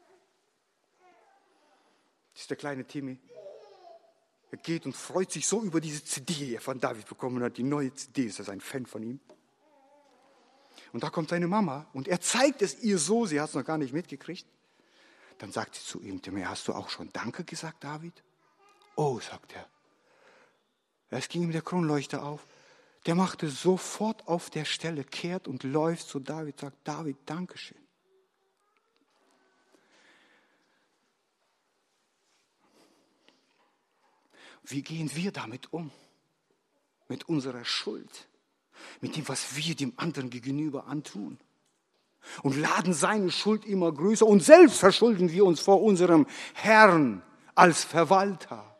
Das ist der kleine Timmy. Er geht und freut sich so über diese CD, die er von David bekommen hat. Die neue CD, ist er ein Fan von ihm. Und da kommt seine Mama und er zeigt es ihr so, sie hat es noch gar nicht mitgekriegt. Dann sagt sie zu ihm, Timmy, hast du auch schon Danke gesagt, David? Oh, sagt er. Es ging ihm der Kronleuchter auf. Der machte sofort auf der Stelle, kehrt und läuft zu David, sagt, David, Dankeschön. Wie gehen wir damit um? Mit unserer Schuld, mit dem, was wir dem anderen gegenüber antun. Und laden seine Schuld immer größer und selbst verschulden wir uns vor unserem Herrn als Verwalter.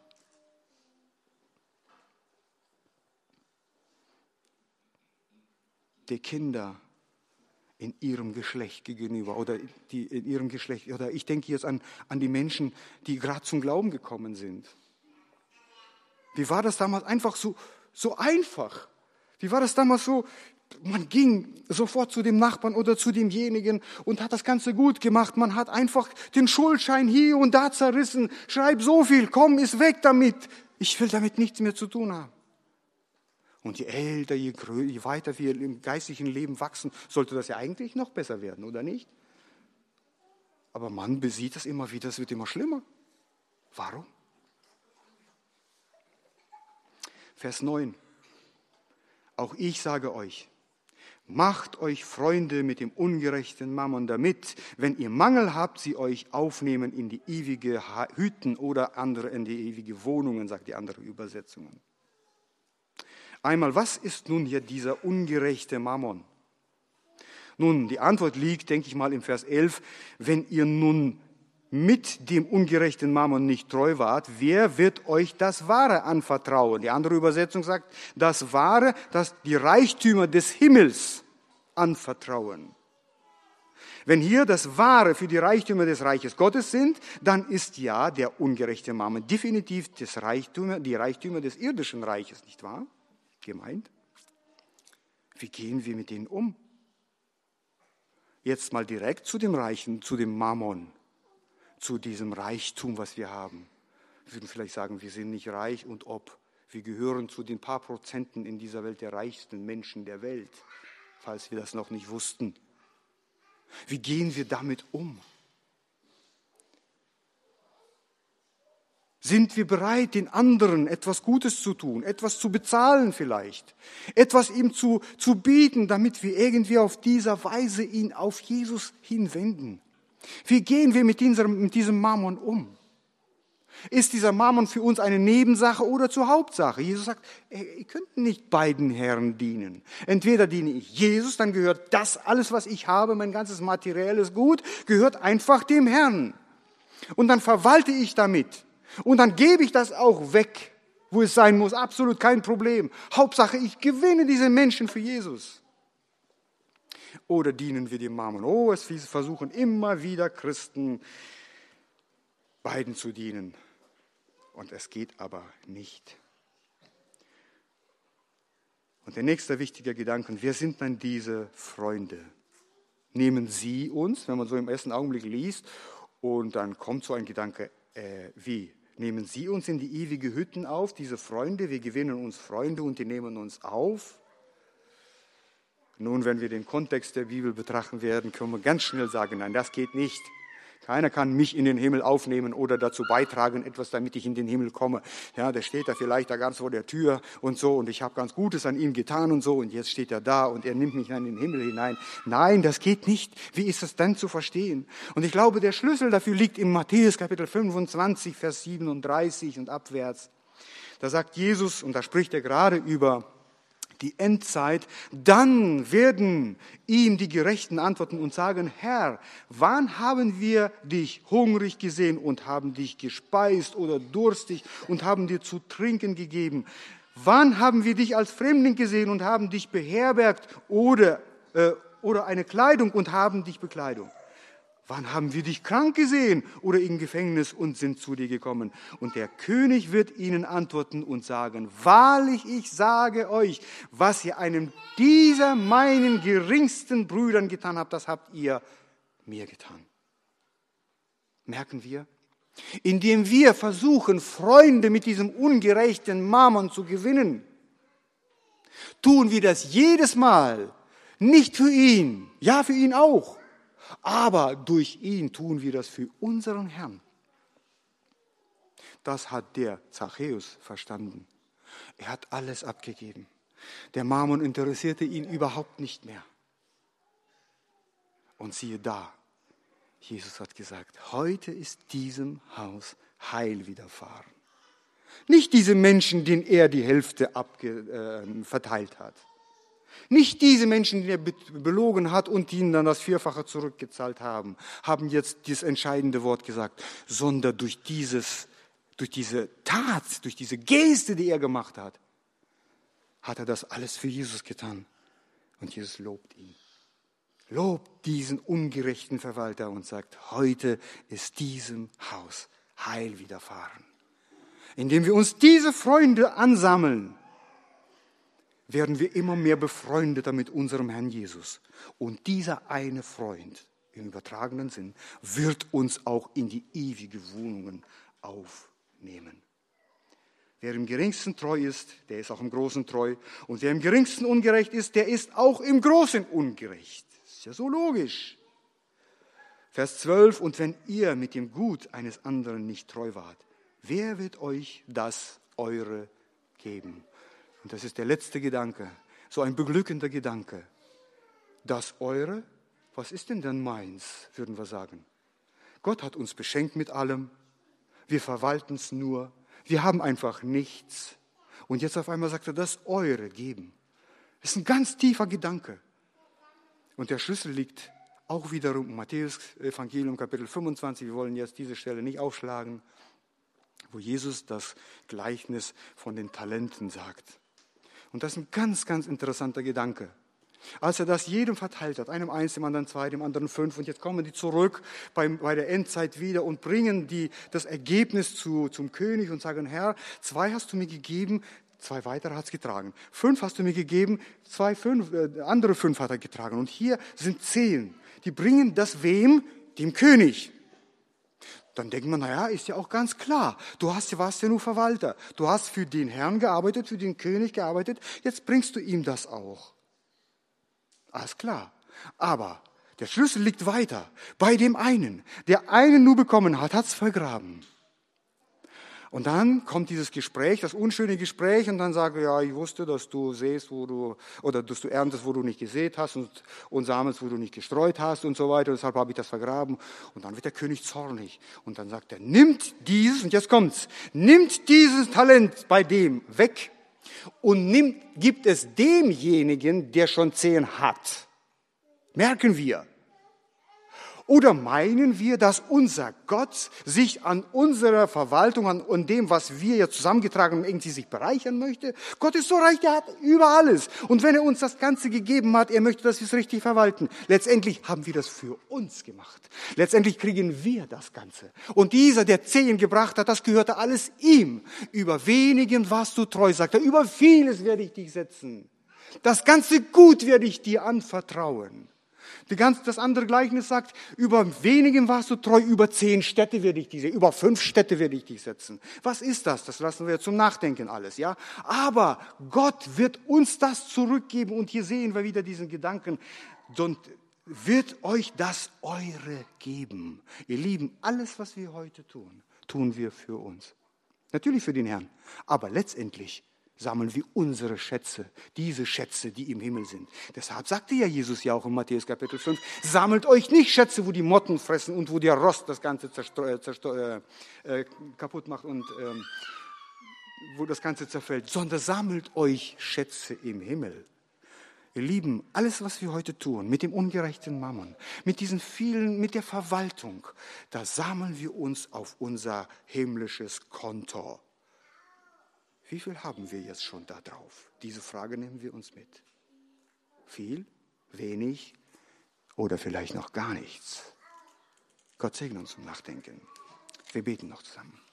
Die Kinder in ihrem Geschlecht gegenüber oder die in ihrem Geschlecht, oder ich denke jetzt an die Menschen, die gerade zum Glauben gekommen sind. Wie war das damals einfach so einfach? Wie war das damals so? Man ging sofort zu dem Nachbarn oder zu demjenigen und hat das Ganze gut gemacht. Man hat einfach den Schuldschein hier und da zerrissen. Schreib so viel, komm, ist weg damit. Ich will damit nichts mehr zu tun haben. Und je älter, je weiter wir im geistlichen Leben wachsen, sollte das ja eigentlich noch besser werden, oder nicht? Aber man besieht das immer wieder, es wird immer schlimmer. Warum? Vers 9. Auch ich sage euch, macht euch Freunde mit dem ungerechten Mammon, damit, wenn ihr Mangel habt, sie euch aufnehmen in die ewige Hütten oder andere in die ewige Wohnungen, sagt die andere Übersetzungen. Einmal, was ist nun hier dieser ungerechte Mammon? Nun, die Antwort liegt, denke ich mal, im Vers 11, wenn ihr nun mit dem ungerechten Mammon nicht treu wart, wer wird euch das Wahre anvertrauen? Die andere Übersetzung sagt, das Wahre, das die Reichtümer des Himmels anvertrauen. Wenn hier das Wahre für die Reichtümer des Reiches Gottes sind, dann ist ja der ungerechte Mammon definitiv die Reichtümer des irdischen Reiches, nicht wahr? Gemeint. Wie gehen wir mit denen um? Jetzt mal direkt zu dem Reichen, zu dem Mammon, zu diesem Reichtum, was wir haben. Wir würden vielleicht sagen, wir sind nicht reich und ob. Wir gehören zu den paar Prozenten in dieser Welt der reichsten Menschen der Welt, falls wir das noch nicht wussten. Wie gehen wir damit um? Sind wir bereit, den anderen etwas Gutes zu tun, etwas zu bezahlen vielleicht, etwas ihm zu bieten, damit wir irgendwie auf dieser Weise ihn auf Jesus hinwenden? Wie gehen wir mit diesem Mammon um? Ist dieser Mammon für uns eine Nebensache oder zur Hauptsache? Jesus sagt, ihr könnt nicht beiden Herren dienen. Entweder diene ich Jesus, dann gehört das, alles was ich habe, mein ganzes materielles Gut, gehört einfach dem Herrn. Und dann verwalte ich damit. Und dann gebe ich das auch weg, wo es sein muss, absolut kein Problem. Hauptsache, ich gewinne diese Menschen für Jesus. Oder dienen wir dem Mammon? Oh, es versuchen immer wieder Christen, beiden zu dienen. Und es geht aber nicht. Und der nächste wichtige Gedanke, wer sind dann diese Freunde? Nehmen sie uns, wenn man so im ersten Augenblick liest, und dann kommt so ein Gedanke, wie? Nehmen sie uns in die ewige Hütten auf, diese Freunde? Wir gewinnen uns Freunde und die nehmen uns auf? Nun, wenn wir den Kontext der Bibel betrachten werden, können wir ganz schnell sagen, nein, das geht nicht. Keiner kann mich in den Himmel aufnehmen oder dazu beitragen, etwas, damit ich in den Himmel komme. Ja, der steht da vielleicht da ganz vor der Tür und so und ich habe ganz Gutes an ihm getan und so und jetzt steht er da und er nimmt mich in den Himmel hinein. Nein, das geht nicht. Wie ist das dann zu verstehen? Und ich glaube, der Schlüssel dafür liegt in Matthäus Kapitel 25, Vers 37 und abwärts. Da sagt Jesus, und da spricht er gerade über die Endzeit, dann werden ihm die Gerechten antworten und sagen, Herr, wann haben wir dich hungrig gesehen und haben dich gespeist oder durstig und haben dir zu trinken gegeben? Wann haben wir dich als Fremdling gesehen und haben dich beherbergt oder eine Kleidung und haben dich Bekleidung? Wann haben wir dich krank gesehen oder im Gefängnis und sind zu dir gekommen? Und der König wird ihnen antworten und sagen, wahrlich, ich sage euch, was ihr einem dieser meinen geringsten Brüdern getan habt, das habt ihr mir getan. Merken wir? Indem wir versuchen, Freunde mit diesem ungerechten Mammon zu gewinnen, tun wir das jedes Mal, nicht für ihn, ja für ihn auch, aber durch ihn tun wir das für unseren Herrn. Das hat der Zachäus verstanden. Er hat alles abgegeben. Der Mammon interessierte ihn überhaupt nicht mehr. Und siehe da, Jesus hat gesagt, heute ist diesem Haus Heil widerfahren. Nicht diese Menschen, denen er die Hälfte verteilt hat. Nicht diese Menschen, die er belogen hat und ihnen dann das Vierfache zurückgezahlt haben, haben jetzt dieses entscheidende Wort gesagt, sondern durch diese Tat, durch diese Geste, die er gemacht hat, hat er das alles für Jesus getan. Und Jesus lobt ihn. Lobt diesen ungerechten Verwalter und sagt, heute ist diesem Haus Heil widerfahren. Indem wir uns diese Freunde ansammeln, werden wir immer mehr befreundeter mit unserem Herrn Jesus. Und dieser eine Freund, im übertragenen Sinn, wird uns auch in die ewige Wohnungen aufnehmen. Wer im Geringsten treu ist, der ist auch im Großen treu. Und wer im Geringsten ungerecht ist, der ist auch im Großen ungerecht. Das ist ja so logisch. Vers 12, und wenn ihr mit dem Gut eines anderen nicht treu wart, wer wird euch das Eure geben? Und das ist der letzte Gedanke, so ein beglückender Gedanke. Das Eure, was ist denn dann meins, würden wir sagen. Gott hat uns beschenkt mit allem, wir verwalten es nur, wir haben einfach nichts. Und jetzt auf einmal sagt er, das Eure geben. Das ist ein ganz tiefer Gedanke. Und der Schlüssel liegt auch wiederum im Matthäus-Evangelium, Kapitel 25. Wir wollen jetzt diese Stelle nicht aufschlagen, wo Jesus das Gleichnis von den Talenten sagt. Und das ist ein ganz, ganz interessanter Gedanke. Als er das jedem verteilt hat, einem eins, dem anderen zwei, dem anderen fünf, und jetzt kommen die zurück bei der Endzeit wieder und bringen das Ergebnis zum König und sagen, Herr, 2 hast du mir gegeben, 2 weitere hat es getragen. 5 hast du mir gegeben, andere 5 hat er getragen. Und hier sind 10. Die bringen das wem? Dem König. Dann denkt man, naja, ist ja auch ganz klar. Warst ja nur Verwalter. Du hast für den Herrn gearbeitet, für den König gearbeitet. Jetzt bringst du ihm das auch. Alles klar. Aber der Schlüssel liegt weiter. Bei dem einen. Der einen nur bekommen hat, hat's vergraben. Und dann kommt dieses Gespräch, das unschöne Gespräch, und dann sage ja, ich wusste, dass du säst, dass du erntest, wo du nicht gesät hast und sammelst, wo du nicht gestreut hast und so weiter. Deshalb habe ich das vergraben. Und dann wird der König zornig. Und dann sagt er, nimmt dieses, und jetzt kommt's, nimmt dieses Talent bei dem weg und gibt es demjenigen, der schon 10 hat. Merken wir. Oder meinen wir, dass unser Gott sich an unserer Verwaltung, an dem, was wir jetzt zusammengetragen haben, irgendwie sich bereichern möchte? Gott ist so reich, der hat über alles. Und wenn er uns das Ganze gegeben hat, er möchte, dass wir es richtig verwalten. Letztendlich haben wir das für uns gemacht. Letztendlich kriegen wir das Ganze. Und dieser, der 10 gebracht hat, das gehörte alles ihm. Über wenigen warst du treu, sagt er. Über vieles werde ich dich setzen. Das ganze Gut werde ich dir anvertrauen. Das andere Gleichnis sagt, über wenigen warst du treu, über 10 Städte werde ich dich setzen, über 5 Städte werde ich dich setzen. Was ist das? Das lassen wir zum Nachdenken alles, ja? Aber Gott wird uns das zurückgeben, und hier sehen wir wieder diesen Gedanken, und wird euch das Eure geben. Ihr Lieben, alles, was wir heute tun, tun wir für uns. Natürlich für den Herrn, aber letztendlich sammeln wir unsere Schätze, diese Schätze, die im Himmel sind. Deshalb sagte ja Jesus ja auch in Matthäus Kapitel 5, sammelt euch nicht Schätze, wo die Motten fressen und wo der Rost das Ganze kaputt macht und wo das Ganze zerfällt, sondern sammelt euch Schätze im Himmel. Ihr Lieben, alles, was wir heute tun, mit dem ungerechten Mammon, mit der Verwaltung, da sammeln wir uns auf unser himmlisches Konto. Wie viel haben wir jetzt schon da drauf? Diese Frage nehmen wir uns mit. Viel, wenig oder vielleicht noch gar nichts. Gott segne uns zum Nachdenken. Wir beten noch zusammen.